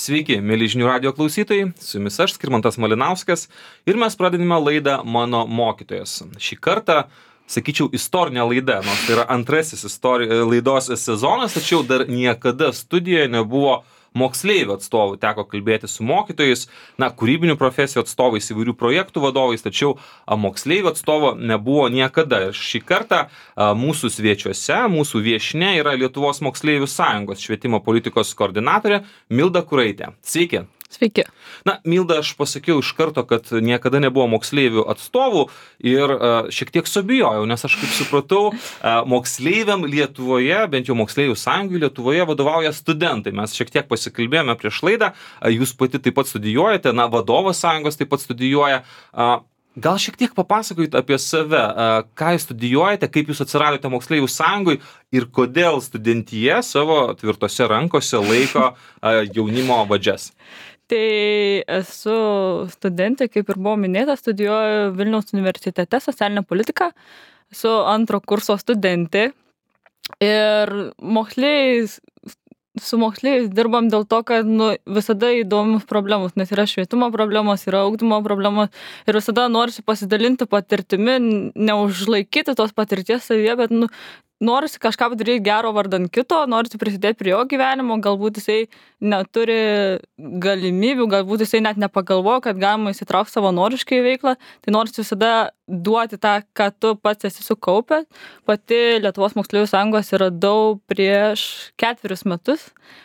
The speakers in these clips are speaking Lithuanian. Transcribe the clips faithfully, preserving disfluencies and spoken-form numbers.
Sveiki, mėly žinių radijo klausytojai, su jumis aš, Skirmantas Malinauskas, ir mes pradedame laidą Mano mokytojas. Šį kartą, sakyčiau, istorinė laida, nors tai yra antrasis istori... laidos sezonas, tačiau dar niekada studijoje nebuvo moksleivių atstovų. Teko kalbėti su mokytojais, na, kūrybinių profesijų atstovais, įvairių projektų vadovais, tačiau a, moksleivių atstovo nebuvo niekada. Ir šį kartą a, mūsų svečiuose, mūsų viešnia yra Lietuvos moksleivių sąjungos švietimo politikos koordinatorė Milda Kuraitė. Sveiki. Sveiki. Na, Milda, aš pasakiau iš karto, kad niekada nebuvo moksleivių atstovų ir uh, šiek tiek subijojau, nes aš kaip supratau, uh, moksleiviam Lietuvoje, bent jau moksleivių sąjungai Lietuvoje vadovauja studentai. Mes šiek tiek pasikalbėjome prieš laidą, uh, jūs pati taip pat studijuojate, na, vadovas sąjungos taip pat studijuoja. Uh, Gal šiek tiek papasakojit apie save, uh, ką jūs studijuojate, kaip jūs atsiradote moksleivių sąjungui ir kodėl studentija savo tvirtose rankose laiko uh, jaunimo vadžias. Tai esu studentė, kaip ir buvo minėta, studijuoju Vilniaus universitete socialinę politiką, esu antro kurso studentė ir moksleiviais, su moksleiviais dirbam dėl to, kad nu, visada įdomus problemos, nes yra švietimo problemos, yra ugdymo problemos ir visada norisi pasidalinti patirtimi, neužlaikyti tos patirties savyje, bet nu, norisi kažką padaryti gero vardan kito, norisi prisidėti prie jo gyvenimo, galbūt jisai neturi galimybių, galbūt jisai net nepagalvoja, kad galima įsitraukti savanoriškai į veiklą, tai norisi visada duoti tą, ką tu pats esi sukaupęs. Pati Lietuvos moksleivių sąjungos radau prieš ketverius metus,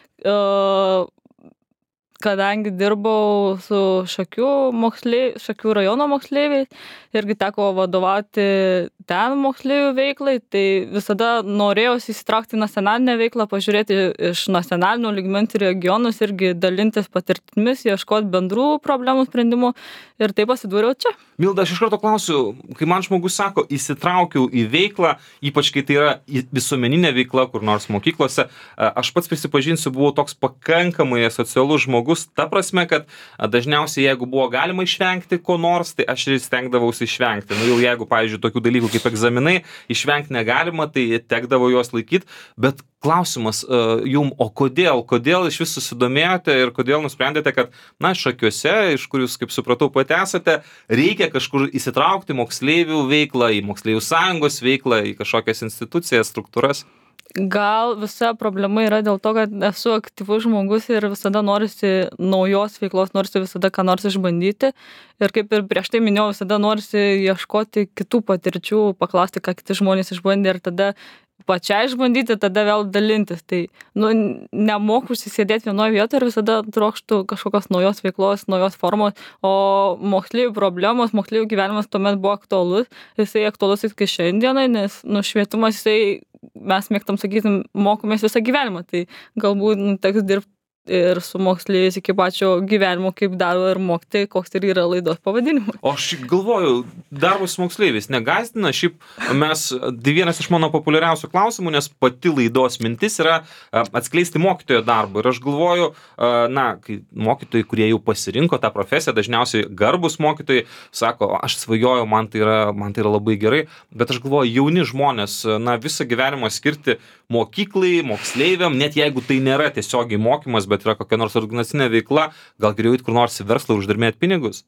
kadangi dirbau su Šakių, moksleiv... Šakių rajono moksleiviais, irgi teko vadovauti ten moksleivių veiklai, tai visada norėjausi įsitraukti į nacionalinę veiklą, pažiūrėti iš nacionalinių lygmens į regionus, irgi dalintis patirtimis, ieškoti bendrų problemų sprendimų ir taip pasidūriau čia. Milda, aš iš karto klausiu, kai man žmogus sako, įsitraukiau į veiklą, ypač kai tai yra visuomeninė veikla, kur nors mokyklose, aš pats prisipažinsiu, buvau toks pakankamai asocialus žmogus, ta prasme, kad dažniausiai, jeigu buvo galima išvengti ko nors, tai aš ir stengdavausi išvengti. Nu, jau jeigu, pavyzdžiui, tokių dalykų kaip egzaminai, išvengti negalima, tai tekdavo juos laikyti, bet klausimas uh, jum, o kodėl, kodėl iš vis susidomėjote ir kodėl nusprendėte, kad, na, Šakiuose, iš kur jūs, kaip supratau, pati esate, reikia kažkur įsitraukti moksleivių veiklą, į moksleivių sąjungos veiklą, į kažkokias institucijas, struktūras? Gal visa problema yra dėl to, kad esu aktyvus žmogus ir visada norisi naujos veiklos, norisi visada ką nors išbandyti. Ir kaip ir prieš tai minėjau, visada norisi ieškoti kitų patirčių, paklausti, ką kiti žmonės išbandė ir tada pačiai išbandyti, tada vėl dalintis. Tai nu, nemoku užsisėdėti vienoje vietoje ir visada trokštų kažkokios naujos veiklos, naujos formos, o moksleivių problemos, moksleivių gyvenimas tuomet buvo aktualus. Jisai aktualus iki šiandienai, nes nu, švietimas, jisai, mes mėgtam sakyti, mokomės visą gyvenimą. Tai galbūt nu, teks dirbti ir su moksleiviais iki pačio gyvenimo, kaip daro ir mokyti, koks ir yra laidos pavadinimas. O aš galvoju, darbas su moksleiviais negąsdina, šiaip mes, tai vienas iš mano populiariausių klausimų, nes pati laidos mintis yra atskleisti mokytojo darbą. Ir aš galvoju, na, kai mokytojai, kurie jau pasirinko tą profesiją, dažniausiai garbus mokytojai, sako, aš svajoju, man tai yra, man tai yra labai gerai, bet aš galvoju, jauni žmonės, na, visą gyvenimą skirti mokyklai, moksleiviam, net jeigu tai nėra tiesiogiai mokymas, bet yra kokia nors organizacinė veikla, gal geriau eiti kur nors į verslą ir uždirbėti pinigus?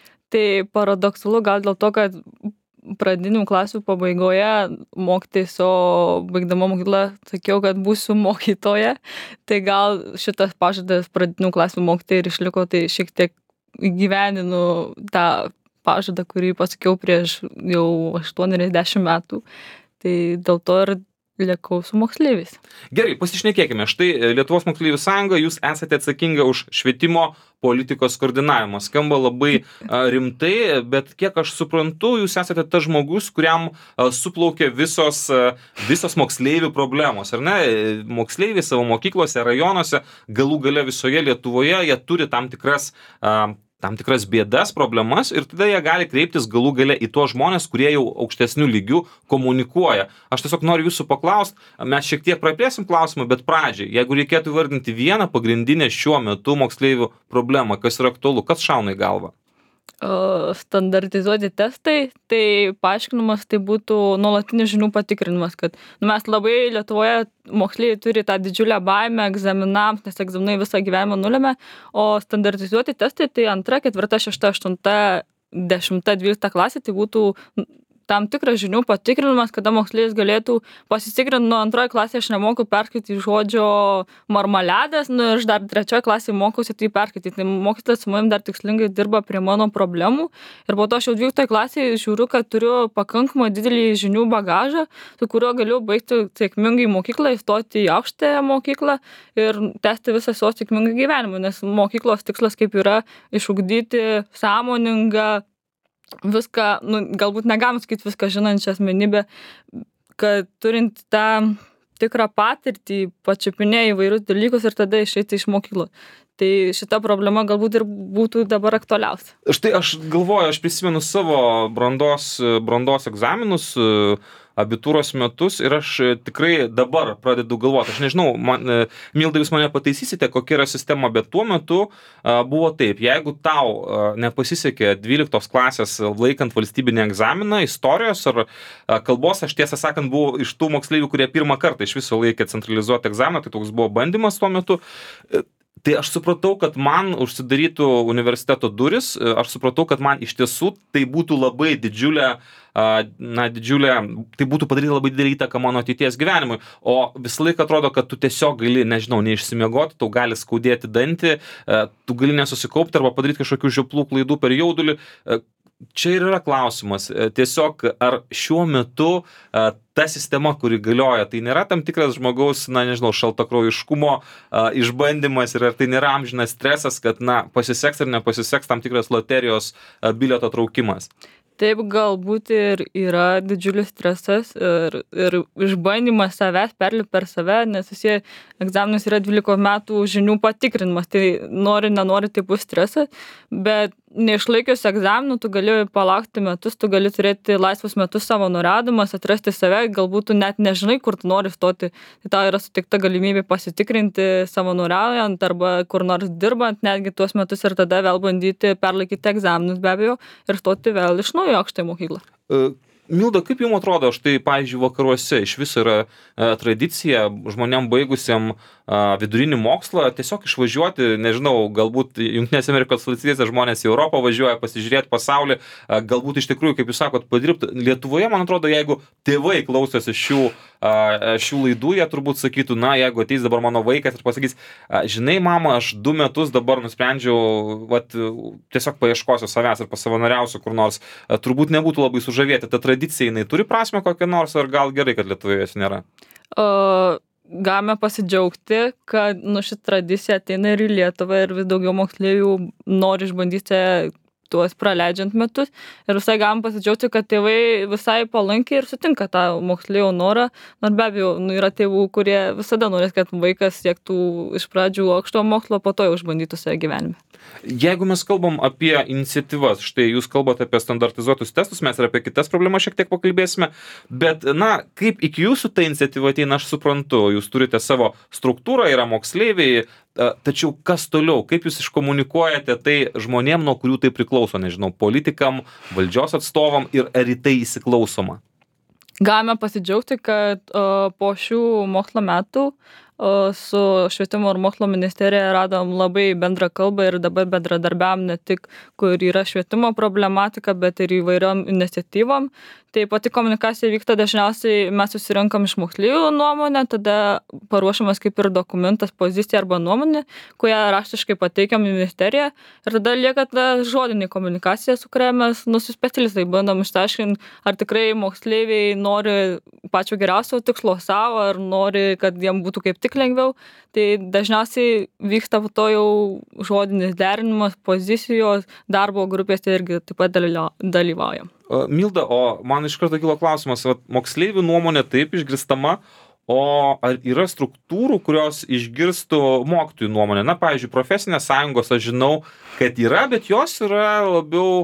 Tai paradoksalu gal dėl to, kad pradinių klasių pabaigoje mokytis, o baigdama mokyklą sakiau, kad būsiu mokytoja, tai gal šitas pažadas pradinių klasių mokytojai ir išliko, tai šiek tiek įgyveninu tą pažadą, kurį pasakiau prieš jau aštuoniasdešimt metų. Tai dėl to ir liekau su moksleiviais. Gerai, pasišnekėkime. Štai Lietuvos moksleivių sąjunga, jūs esate atsakinga už švietimo politikos koordinavimą. Skamba labai a, rimtai, bet kiek aš suprantu, jūs esate tas žmogus, kuriam a, suplaukia visos, a, visos moksleivių problemos, ar ne? Moksleiviai savo mokyklose, rajonuose, galų gale visoje Lietuvoje, jie turi tam tikras a, tam tikras bėdas, problemas ir tada jie gali kreiptis galų gale į tuos žmonės, kurie jau aukštesnių lygių komunikuoja. Aš tiesiog noriu jūsų paklausti, mes šiek tiek praplėsim klausimą, bet pradžiai, jeigu reikėtų vardinti vieną pagrindinę šiuo metu moksleivių problemą, kas yra aktualu, kas šauna į galvą? standartizuoti testai, tai paaiškinimas tai būtų nuolatinis žinių patikrinimas, kad nu, mes labai Lietuvoje moksleiviai turi tą didžiulę baimę egzaminams, nes egzaminai visą gyvenimą nulėmė, o standartizuoti testai tai antra, ketvirta, šešta, aštunta, dešimta, dvylikta klasė, tai būtų tam tikras žinių patikrinimas, kada moksleivis galėtų pasitikrinti, nu antroje klasėje aš nemoku perskaityti žodžio marmaledas, nu aš dar trečioje klasėje mokausi tai perskaityti. Tai mokytojas su manim dar tikslingai dirba prie mano problemų ir po to aš jau dvyliktoje klasėje žiūriu, kad turiu pakankamai didelį žinių bagažą, su kuriuo galiu baigti sėkmingai mokyklą, įstoti į aukštąją mokyklą ir tęsti visą savo sėkmingą gyvenimą, nes mokyklos tikslas kaip yra išugdyti sąmoningą viską, nu, galbūt negalim sakyti viską žinančią asmenybę, kad turint tą tikrą patirtį, pačiupinėja įvairius dalykus ir tada išeiti iš mokyklos. Tai šita problema galbūt ir būtų dabar aktualiausia. Štai aš galvoju, aš prisimenu savo brandos, brandos egzaminus, abitūros metus ir aš tikrai dabar pradedu galvoti. Aš nežinau, man, Milda, jūs mane pataisysite, kokia yra sistema, bet tuo metu a, buvo taip, jeigu tau a, nepasisekė dvyliktos klasės laikant valstybinį egzaminą, istorijos ar a, kalbos, aš tiesą sakant buvau iš tų moksleivių, kurie pirmą kartą iš viso laikė centralizuotą egzaminą, tai toks buvo bandymas tuo metu. Tai aš supratau, kad man užsidarytų universiteto duris, aš supratau, kad man iš tiesų tai būtų labai didžiulė, na, didžiulė, tai būtų padaryti labai didelį įtaką mano ateities gyvenimui. O visą laiką atrodo, kad tu tiesiog gali, nežinau, neišsimiegoti, tau gali skaudėti dantį, tu gali nesusikaupti arba padaryti kažkokių žioplų klaidų per jaudulį. Čia ir yra klausimas. Tiesiog, ar šiuo metu ta sistema, kuri galioja, tai nėra tam tikras žmogaus, na, nežinau, šaltakraujiškumo išbandymas ir ar tai nėra amžinas stresas, kad, na, pasiseks ar nepasiseks tam tikras loterijos bilieto traukimas? Taip, galbūt ir yra didžiulis stresas ir, ir išbandymas savęs, perlipti per save, nes visi egzaminas yra dvylikos metų žinių patikrinimas, tai nori, nenori, tai bus stresas, bet neišlaikius egzaminų, tu gali palaukti metus, tu gali turėti laisvus metus savanoriaudamas, atrasti save, galbūt tu net nežinai, kur tu nori stoti, tai tau yra suteikta galimybė pasitikrinti savanoriaujant arba kur nors dirbant, netgi tuos metus ir tada vėl bandyti perlaikyti egzaminus be abejo ir stoti vėl iš naujo aukštąją mokyklą. Uh. Milda, kaip jums atrodo, štai, pavyzdžiui, vakaruose iš viso yra e, tradicija žmonėm baigusiem e, vidurinį mokslą tiesiog išvažiuoti, nežinau, galbūt Jungtinės Amerikos valstijose žmonės į Europą važiuoja pasižiūrėti pasaulį, e, galbūt iš tikrųjų, kaip jūs sakot, padirbti. Lietuvoje, man atrodo, jeigu tėvai klausosi šių, e, šių laidų, jie turbūt sakytų, na, jeigu ateis dabar mano vaikas ir pasakys, e, žinai, mama, aš du metus dabar nusprendžiau, vat, tiesiog paieškosiu savęs ir pasavanoriausiu kur nors, e, turbūt nebūtų labai sužavėti. Ta tradicija, jinai turi prasmę kokią nors, ar gal gerai, kad Lietuvoje jos nėra? Uh, galime pasidžiaugti, kad nu, ši tradicija ateina ir į Lietuvą ir vis daugiau moksleivių nori išbandyti tuos praleidžiant metus ir visai galim pasidžiaugti, kad tėvai visai palankiai ir sutinka tą moksleivių norą, nors be abejo nu, yra tėvų, kurie visada norės, kad vaikas siektų iš pradžių aukšto mokslo, po to jau išbandytų save gyvenime. Jeigu mes kalbam apie iniciatyvas, štai jūs kalbate apie standartizuotus testus, mes ir apie kitas problemas šiek tiek pakalbėsime, bet, na, kaip iki jūsų ta iniciatyva ateina, aš suprantu, jūs turite savo struktūrą, yra moksleiviai, tačiau kas toliau, kaip jūs iškomunikuojate tai žmonėm, nuo kurių tai priklauso, nežinau, politikam, valdžios atstovam ir ar į tai įsiklausoma? Galime pasidžiaugti, kad o, po šių mokslo metų o, su Švietimo ir mokslo ministerija radom labai bendrą kalbą ir dabar bendradarbiavom ne tik, kur yra švietimo problematika, bet ir įvairiom iniciatyvom. Tai pati komunikacija vyksta dažniausiai, mes susirinkam iš moksleivių nuomonę, tada paruošiamas kaip ir dokumentas, pozicija arba nuomonė, kurią raštiškai pateikiam į ministeriją ir tada lieka ta žodinė komunikacija, su kuria mes nu, su specialistai bandom išsiaiškinti, ar tikrai moksleiviai nori pačio geriausio tikslo savo, ar nori, kad jiem būtų kaip tik lengviau. Tai dažniausiai vyksta to jau žodinis derinimas, pozicijos, darbo grupėse irgi taip pat dalyvaujam. Milda, o man iš karto kilo klausimas, vat, moksleivių nuomonė taip išgirstama, o ar yra struktūrų, kurios išgirstų mokytojų nuomonę? Na, pavyzdžiui, profesinės sąjungos, aš žinau, kad yra, bet jos yra labiau,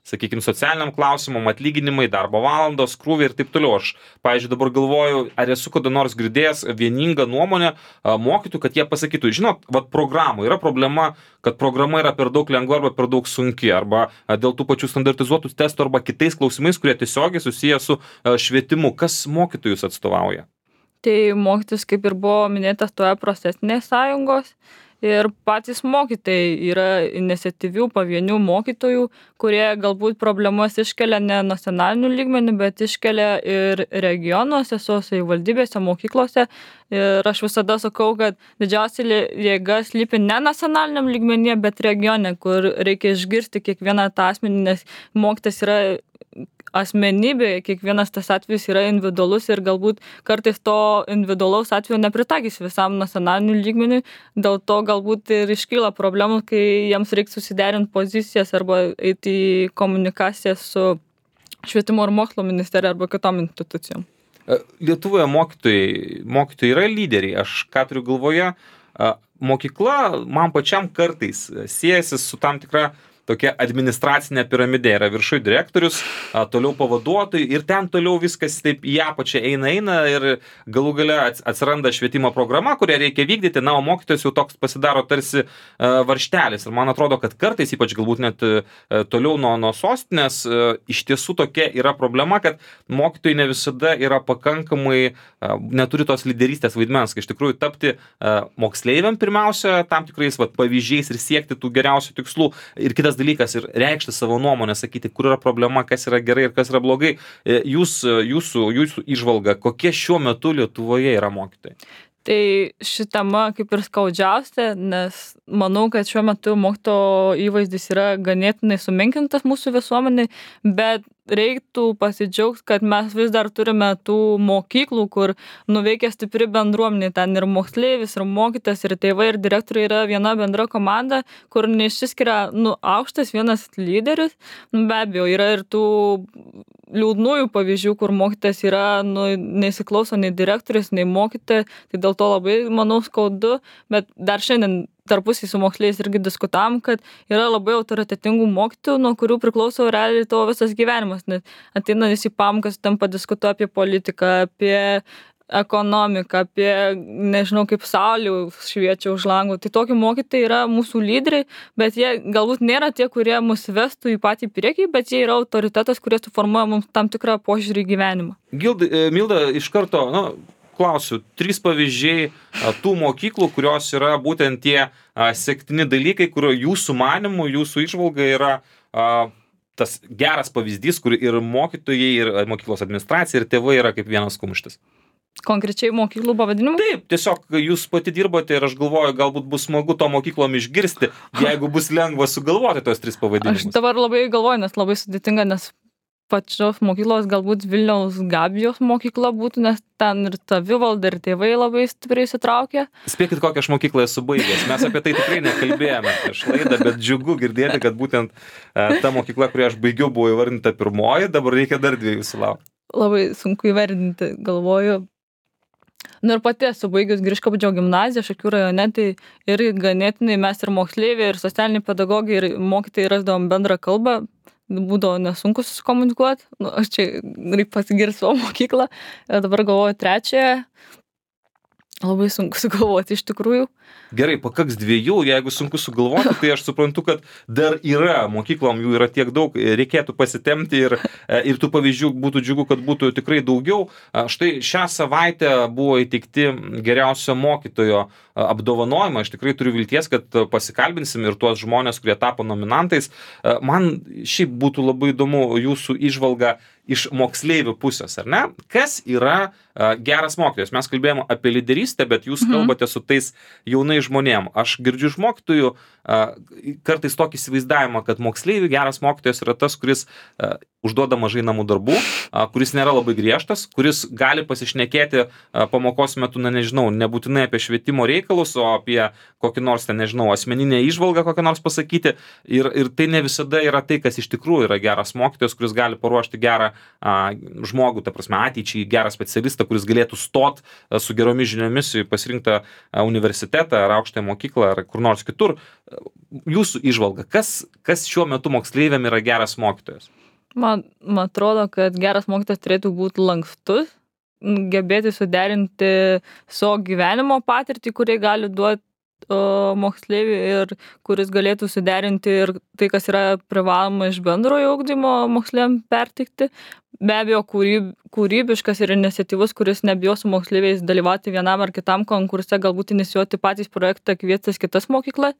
sakykime, socialiniam klausimam, atlyginimai, darbo valandos, krūviai ir taip toliau. Aš, pavyzdžiui, dabar galvoju, ar esu kada nors girdėjęs vieningą nuomonę mokytojų, kad jie pasakytų, žinot, vat programų yra problema, kad programa yra per daug lengva arba per daug sunki, arba dėl tų pačių standartizuotų testų arba kitais klausimais, kurie tiesiogiai susiję su švietimu. Kas mokytojus atstovauja? Tai mokytis, kaip ir buvo minėtas, toje profesinės sąjungos ir patys mokytojai yra iniciatyvių pavienių mokytojų, kurie galbūt problemas iškelia ne nacionaliniu lygmeniu, bet iškelia ir regionuose, su savivaldybėse, mokyklose. Ir aš visada sakau, kad didžiausia jėga slypi ne nacionaliniam lygmenyje, bet regione, kur reikia išgirsti kiekvieną tą asmenį, nes mokytas yra asmenybė, kiekvienas tas atvejis yra individualus ir galbūt kartais to individualaus atveju nepritaikys visam nacionaliniu lygmeniu, dėl to galbūt ir iškyla problemų, kai jiems reikia susiderinti pozicijas arba eiti į komunikaciją su švietimo ir mokslo ministerija arba kitom institucijom. Lietuvoje mokytojai, mokytojai yra lyderiai, aš ką turiu galvoje, mokykla man pačiam kartais siejasi su tam tikra tokia administracinė piramidė, yra viršui direktorius, a, toliau pavaduotojai ir ten toliau viskas taip į apačią eina, eina ir galų gale atsiranda švietimo programa, kurią reikia vykdyti, na, o mokytojas jau toks pasidaro tarsi a, varštelis. Ir man atrodo, kad kartais, ypač galbūt net a, toliau nuo, nuo sostinės, a, iš tiesų tokia yra problema, kad mokytojai ne visada yra pakankamai, a, neturi tos lyderystės vaidmens, kai iš tikrųjų tapti a, moksleiviam pirmiausia, tam tikrais vat, pavyzdžiais ir siekti tų geriausių tikslų. Ir kitas dalykas ir reikšti savo nuomonę, sakyti, kur yra problema, kas yra gerai ir kas yra blogai. Jūs, jūsų, jūsų įžvalga, kokie šiuo metu Lietuvoje yra mokytojai? Tai ši tema kaip ir skaudžiausia, nes manau, kad šiuo metu mokytojo įvaizdis yra ganėtinai sumenkintas mūsų visuomenėje, bet reiktų pasidžiaugti, kad mes vis dar turime tų mokyklų, kur nuveikia stipri bendruomenė, ten ir moksleivis, ir mokytas, ir tėvai, ir direktoriai yra viena bendra komanda, kur neišsiskiria nu, aukštas vienas lyderis. Nu, be abejo, yra ir tų liūdnųjų pavyzdžių, kur mokytas yra, nu, neįsiklauso nei direktorius, nei mokytojas, tai dėl to labai, manau, skaudu, bet dar šiandien tarpusiai su moksleiviais irgi diskutavom, kad yra labai autoritetingų mokytojų, nuo kurių priklauso realiai tavo visas gyvenimas, nes ateina visi pamokas, ten padiskutuoja apie politiką, apie ekonomiką, apie, nežinau, kaip saulė šviečia už langų. Tai tokie mokytojai yra mūsų lyderiai, bet jie galbūt nėra tie, kurie mus vestų į patį priekį, bet jie yra autoritetas, kurie suformuoja mums tam tikrą požiūrį į gyvenimą. Gilda, Milda, iš karto, nu, klausiu, trys pavyzdžiai a, tų mokyklų, kurios yra būtent tie a, sektini dalykai, kurio jūsų manimų, jūsų įžvalga yra a, tas geras pavyzdys, kur ir mokytojai, ir mokyklos administracija, ir tėvai yra kaip vienas kumštis. Konkrečiai mokyklų pavadinimų? Taip, tiesiog jūs pati dirbote ir aš galvoju, galbūt bus smagu to mokyklom išgirsti, jeigu bus lengva sugalvoti tos tris pavadinimus. Aš dabar labai galvoju, nes labai sudėtinga, nes pačios mokyklos galbūt Vilniaus Gabijos mokykla būtų, nes ten ir savivalda, ir tėvai labai stipriai įsitraukia. Spėkit, kokią aš mokyklą esu baigęs. Mes apie tai tikrai nekalbėjome prieš laidą, bet džiugu girdėti, kad būtent e, ta mokykla, kurią aš baigiau, buvo įvardinta pirmoji, dabar reikia dar dviejų sulaukti. Labai sunku įvardinti, galvoju. Nu ir pati esu baigius Griškabūdžio gimnaziją Šakių rajone, tai ir ganėtinai mes ir moksleiviai, ir socialiniai pedagogai, ir mokytojai rasdavom bendrą kalbą. Būdavo nesunku susikomunikuoti. Nu, aš čia reikia pasigirti savo mokyklą. Ir dabar galvoju trečiąją. Labai sunku sugalvoti iš tikrųjų. Gerai, pakaks dviejų, jeigu sunku sugalvoti, tai aš suprantu, kad dar yra mokyklom, jų yra tiek daug, reikėtų pasitemti ir, ir tų pavyzdžių būtų džiugu, kad būtų tikrai daugiau. Štai šią savaitę buvo įteikti geriausio mokytojo apdovanojimą. Aš tikrai turiu vilties, kad pasikalbinsim ir tuos žmonės, kurie tapo nominantais. Man šiaip būtų labai įdomu jūsų įžvalga iš moksleivių pusės, ar ne? Kas yra uh, geras mokytojas? Mes kalbėjome apie lyderystę, bet jūs mhm. kalbate su tais jaunais žmonėm. Aš girdžiu iš mokytojų uh, kartais tokį įsivaizdavimą, kad moksleivių geras mokytojas yra tas, kuris uh, užduoda mažai namų darbų, uh, kuris nėra labai griežtas, kuris gali pasišnekėti uh, pamokos metu, na nežinau, nebūtinai apie švietimo reikalus, o apie kokį nors, ten, nežinau, asmeninę įžvalgą kokią nors pasakyti. Ir, ir tai ne visada yra tai, kas iš tikrųjų yra geras mokytojas, kuris gali paruošti gerą a, žmogų, ta prasme, ateičiai, gerą specialistą, kuris galėtų stot a, su geromis žiniomis į pasirinktą a, universitetą ar aukštąją mokyklą ar kur nors kitur. jūsų įžvalga, kas, kas šiuo metu moksleiviam yra geras mokytojas? Man, man atrodo, kad geras mokytojas turėtų būti lankstus, gebėti suderinti savo gyvenimo patirtį, kurį gali duoti moksleiviui ir kuris galėtų suderinti ir tai, kas yra privaloma iš bendrojo ugdymo moksleiviam perteikti. Be abejo, kūryb, kūrybiškas ir iniciatyvus, kuris nebijo su moksleiviais dalyvauti vienam ar kitam konkurse, galbūt inicijuoti patys projektą, kviestis kitas mokyklas.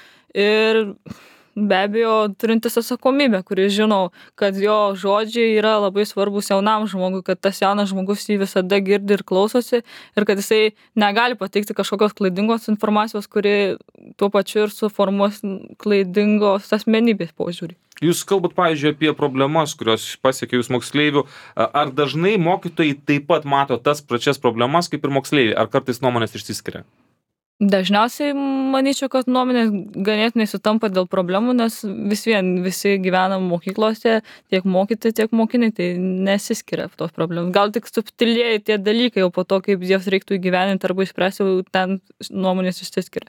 Ir be abejo, turintis atsakomybę, kuris žino, kad jo žodžiai yra labai svarbus jaunam žmogui, kad tas jaunas žmogus jį visada girdi ir klausosi ir kad jisai negali pateikti kažkokios klaidingos informacijos, kuri tuo pačiu ir suformuos klaidingos asmenybės požiūrį. Jūs kalbat, pavyzdžiui, apie problemas, kurios pasiekia jūs moksleivių. Ar dažnai mokytojai taip pat mato tas pačias problemas kaip ir moksleiviai? Ar kartais nuomonės išsiskiria? Dažniausiai manyčiau, kad nuomonės ganėtinai sutampa dėl problemų, nes vis vien visi gyvenam mokyklose, tiek mokytojai, tiek mokiniai, tai nesiskiria tos problemos. Gal tik subtilėja tie dalykai, o po to, kaip jas reiktų įgyveninti arba išspręsti, ten nuomonės išsiskiria.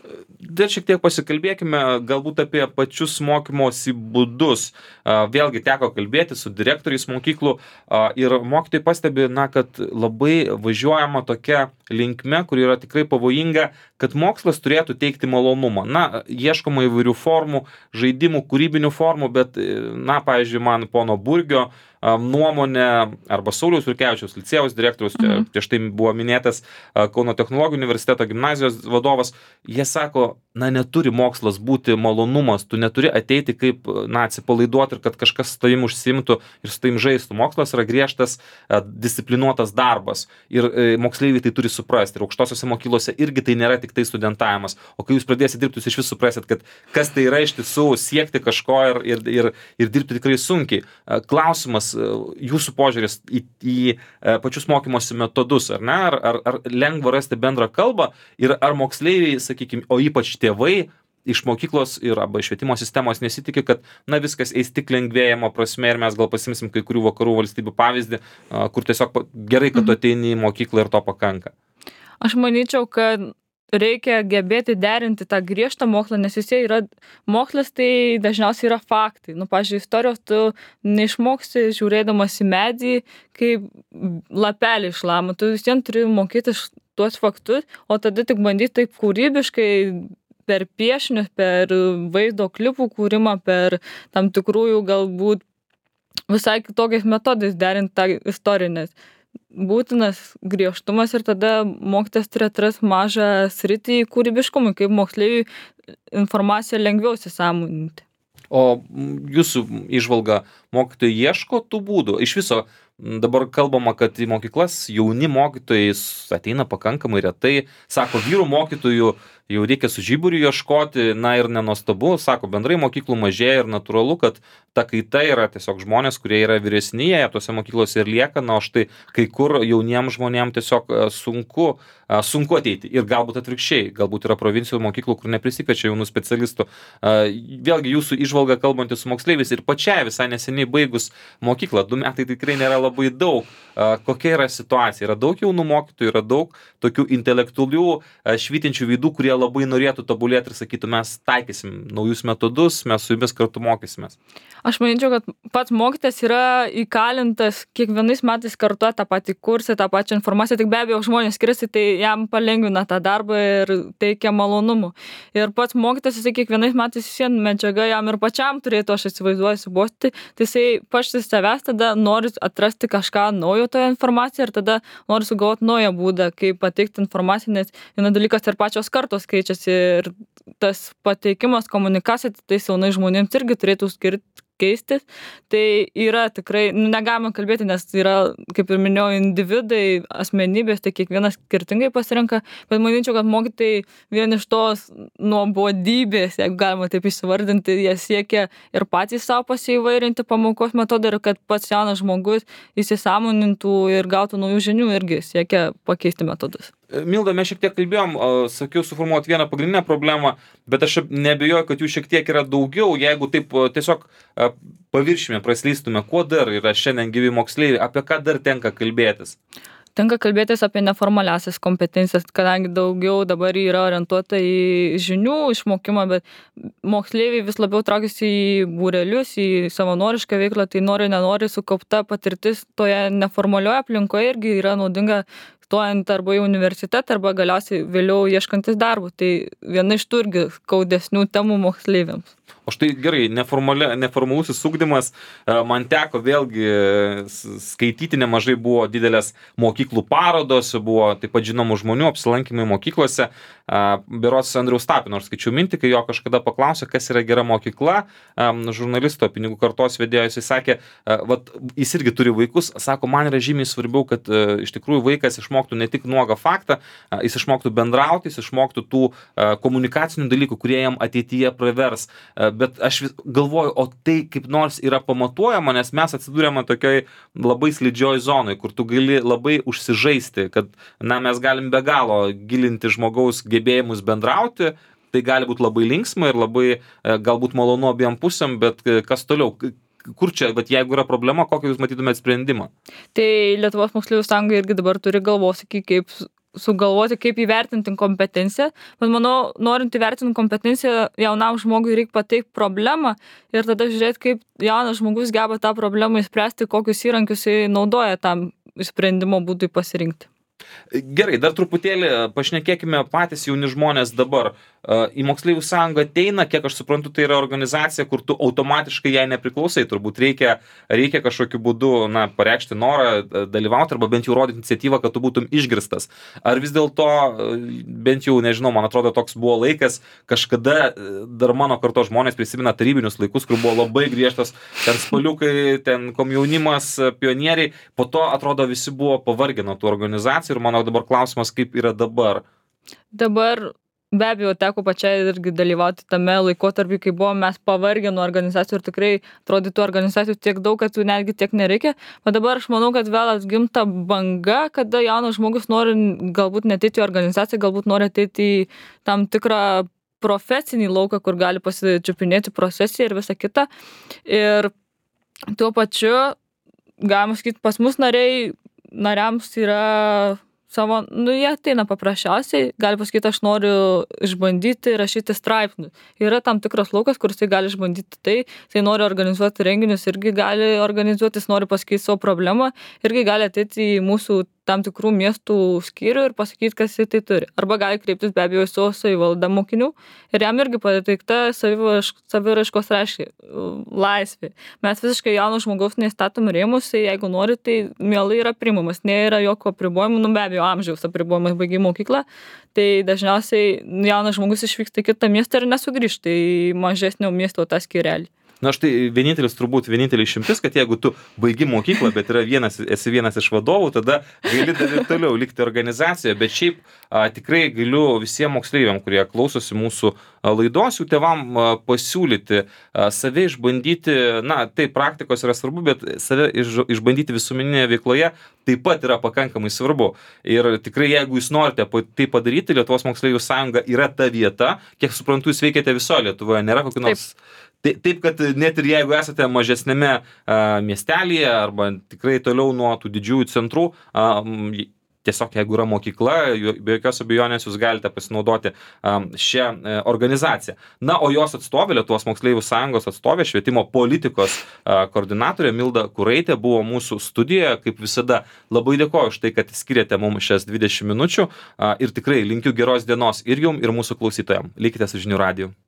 Dar šiek tiek pasikalbėkime galbūt apie pačius mokymosi būdus. Vėlgi teko kalbėti su direktoriais mokyklų ir mokytojai pastebi, na, kad labai važiuojama tokia linkme, kuri yra tikrai pavojinga, kad mokslas turėtų teikti malonumą. Na, ieškoma įvairių formų, žaidimų, kūrybinių formų, bet, na, pavyzdžiui, man pono Burgio nuomonė arba Sauliaus Vilkevičiaus licėjaus direktorius, mhm. prieš tai buvo minėtas Kauno technologijų universiteto gimnazijos vadovas, jie sako, na, neturi mokslas būti malonumas, tu neturi ateiti kaip, na, atsipalaiduoti ir kad kažkas su tavim užsiimtų ir su tavim žaistų. Mokslas yra griežtas, disciplinuotas darbas ir moksleiviai tai turi suprasti. Ir aukštosiose mokyklose irgi tai nėra tik tai studentavimas. O kai jūs pradėsite dirbti, jūs iš vis suprasit, kad kas tai yra iš tiesų siekti kažko ir, ir, ir, ir dirbti tikrai sunkiai. Klausimas, jūsų požiūris į, į pačius mokymosi metodus, ar ne? Ar, ar, ar lengva rasti bendrą kalbą ir ar moksleiviai, sakykime, o ypač tėvai iš mokyklos ir arba iš švietimo sistemos nesitikė, kad, na, viskas eis tik lengvėjimo prasme ir mes gal pasimsim kai kurių vakarų valstybių pavyzdį, kur tiesiog gerai, kad tu ateini į mokyklą ir to pakanka. Aš manyčiau, kad reikia gebėti derinti tą griežtą mokslą, nes jis yra, mokslas tai dažniausiai yra faktai. Nu, pavyzdžiui, istorijos tu neišmoksi žiūrėdamas į medį, kaip lapelį išlama. Tu vis vien turi mokyti tuos faktus, o tada tik bandyti taip kūrybiškai per piešinius, per vaizdo klipų kūrimą, per tam tikrųjų galbūt visai kitokiais metodais derinti tą istorinės. Būtinas griežtumas ir tada mokytojas turi atrasti mažą sritį kūrybiškumui, kaip moksleiviui informaciją lengviau įsisąmoninti. O jūsų įžvalga, mokytojai ieško tų būdų? Iš viso dabar kalbama, kad į mokyklas jauni mokytojai ateina pakankamai retai. Sako, vyrų mokytojų jau reikia su žiburiu ieškoti, na ir nenuostabu, sako, bendrai mokyklų mažėja ir natūralu, kad ta kaita yra tiesiog žmonės, kurie yra vyresnyje, tose mokyklose ir lieka, na o štai kai kur jauniems žmonėms tiesiog sunku, sunku ateiti. Ir galbūt atvirkščiai, galbūt yra provincijų mokyklų, kur neprisikviečia jaunų specialistų. Vėlgi jūsų įžvalga kalbantis su moksleiviais ir pačiai visai neseniai baigus mokyklą, du metai tikrai nėra labai daug. Kokia yra situacija? Yra daug jaunų mokytojų, yra daug tokių intelektualių, švytinčių veidų, kurie labai norėtų tobulėti ir sakytų, mes taikysim naujus metodus, mes su jumis kartu mokysimės. Aš manyčiau, kad pats mokytojas yra įkalintas kiekvienais metais kartuoja tą patį kursą, tą pačią informaciją, tik be abejo žmonės skiriasi, tai jam palengvina tą darbą ir teikia malonumų. Ir pats mokytojas, jisai kiekvienais metais vien medžiaga jam ir pačiam turėtų, aš įsivaizduoju, subosti, tai jisai paštis savęs tada nori atrasti kažką naujo toje informacijoje ir tada nori sugalvoti naują būdą, kaip pateikti informaciją, nes vienas dalykas ir pačios kartos keičiasi ir tas pateikimas, komunikacija, tai jaunai žmonėms irgi turėtų skirti keistis, tai yra tikrai, nu, negalime kalbėti, nes yra, kaip ir minėjau, individai, asmenybės, tai kiekvienas skirtingai pasirenka, bet manyčiau, kad mokytojai vien iš tos nuobodybės, jeigu galima taip įsivardinti, jie siekia ir patys savo pasiįvairinti pamokos metodą ir kad pats jaunas žmogus įsisąmonintų ir gautų naujų žinių irgi siekia pakeisti metodus. Milda, mes šiek tiek kalbėjom, sakiau, suformuoti vieną pagrindinę problemą, bet aš neabejoju, kad jų šiek tiek yra daugiau, jeigu taip tiesiog paviršime, praslystume, kuo dar yra šiandien gyvi moksleiviai, apie ką dar tenka kalbėtis? Tenka kalbėtis apie neformaliąsias kompetencijas, kadangi daugiau dabar yra orientuota į žinių išmokimą, bet moksleiviai vis labiau traukiasi į būrelius, į savanorišką veiklą, tai nori, nenori, sukaupta patirtis toje neformalioje aplinkoje irgi yra naudinga stojant arba į universitetą, arba galiausiai vėliau ieškantis darbų. Tai viena iš tų irgi skaudesnių temų moksleiviams. O štai gerai, neformalusis ugdymas, man teko vėlgi skaityti, nemažai buvo didelės mokyklų parodos, buvo taip pat žinomų žmonių apsilankymai mokyklose. Berods Andriaus Tapino, nors skaičiau mintį, kai jo kažkada paklausė, kas yra gera mokykla, žurnalisto Pinigų kartos vedėjo, jis sakė, vat, jis irgi turi vaikus, sako, man yra žymiai svarbiau, kad iš tikrųjų vaikas išmoktų ne tik nuogą faktą, jis išmoktų bendrauti, jis išmoktų tų komunikacinių dalykų, kurie jam ateityje pravers. Bet aš galvoju, o tai kaip nors yra pamatuojama, nes mes atsidūrėme tokioj labai slidžioj zonai, kur tu gali labai užsižaisti, kad na, mes galim be galo gilinti žmogaus gebėjimus bendrauti, tai gali būti labai linksma ir labai galbūt malonu abiem pusėm, bet kas toliau? Kur čia, bet jeigu yra problema, kokį jūs matytumėt sprendimą? Tai Lietuvos moksleivių sąjunga irgi dabar turi galvosakį, kaip sugalvoti, kaip įvertinti kompetenciją, bet manau, norint įvertinti kompetenciją, jaunam žmogui reikia pateikti problemą ir tada žiūrėti, kaip jaunas žmogus geba tą problemą įspręsti, kokius įrankius jis naudoja tam sprendimo būdui pasirinkti. Gerai, dar truputėlį pašnekėkime patys jauni žmonės dabar. Į moksleivių sąjungą ateina, kiek aš suprantu, tai yra organizacija, kur tu automatiškai jai nepriklausai. Turbūt reikia, reikia kažkokiu būdu na, pareikšti norą dalyvauti arba bent jau rodyti iniciatyvą, kad tu būtum išgirstas. Ar vis dėlto, bent jau, nežinau, man atrodo, toks buvo laikas, kažkada dar mano kartos žmonės prisimena tarybinius laikus, kur buvo labai griežtas, ten spaliukai, ten komjaunimas, pionieriai. Po to, atrodo, visi buvo pavargę nuo tų organizacijų ir mano dabar klausimas, kaip yra dabar. Dabar be abejo teko pačiai irgi dalyvauti tame laikotarpį, kai buvo mes pavargę nuo organizacijų ir tikrai atrodytų organizacijų tiek daug, kad jų netgi tiek nereikia. Bet dabar aš manau, kad vėl atgimta banga, kada jaunas žmogus nori galbūt neateiti į organizaciją, galbūt nori ateiti į tam tikrą profesinį lauką, kur gali pasičiupinėti procesiją ir visą kitą. Ir tuo pačiu, galima sakyti, pas mus nariai, nariams yra savo, nu jie ateina paprasčiausiai, gali pasakyti, aš noriu išbandyti rašyti straipsnių. Yra tam tikras laukas, kur jisai gali išbandyti tai, jisai nori organizuoti renginius, irgi gali organizuoti, jis nori pasakyti savo problemą, irgi gali ateiti į mūsų tam tikrų miestų skyrių ir pasakyti, kas jisai tai turi. Arba gali kreiptis be abejo į savo savivaldą mokinių ir jam irgi pateikta saviraiškos reiškia laisvė. Mes visiškai jauno žmogaus neįstatom rėmus, jeigu nori, tai mielai yra priimamas, nėra jokio apribojimų, nu be abejo amžiaus apribojimas baigia mokyklą, tai dažniausiai jaunas žmogus išvyksta į kitą miestą ir nesugrįžta į mažesnio miesto tą skyrelį. Na štai vienintelis, turbūt vienintelis išimtis, kad jeigu tu baigi mokyklą, bet yra vienas, esi vienas iš vadovų, tada gali dar ir toliau likti organizacijoje, bet šiaip a, tikrai galiu visiems moksleiviam, kurie klausosi mūsų a, laidos, jų tėvam a, pasiūlyti a, save išbandyti, na tai praktikos yra svarbu, bet save iš, išbandyti visuomeninėje veikloje taip pat yra pakankamai svarbu. Ir tikrai jeigu jūs norite tai padaryti, Lietuvos moksleivių sąjunga yra ta vieta, kiek suprantu, jūs veikiate visoje Lietuvoje, nėra kokių nors... Taip. Taip, kad net ir jeigu esate mažesnėme a, miestelėje arba tikrai toliau nuo tų didžiųjų centrų, a, tiesiog jeigu yra mokykla, be jokios abejonės jūs galite pasinaudoti a, šią a, organizaciją. Na, o jos atstovė, Lietuvos moksleivių sąjungos atstovė, švietimo politikos a, koordinatorė Milda Kuraitė buvo mūsų studijoje. Kaip visada, labai dėkoju už tai, kad skiriate mums šias dvidešimt minučių a, ir tikrai linkiu geros dienos ir jum, ir mūsų klausytojams. Likite su Žinių radiju.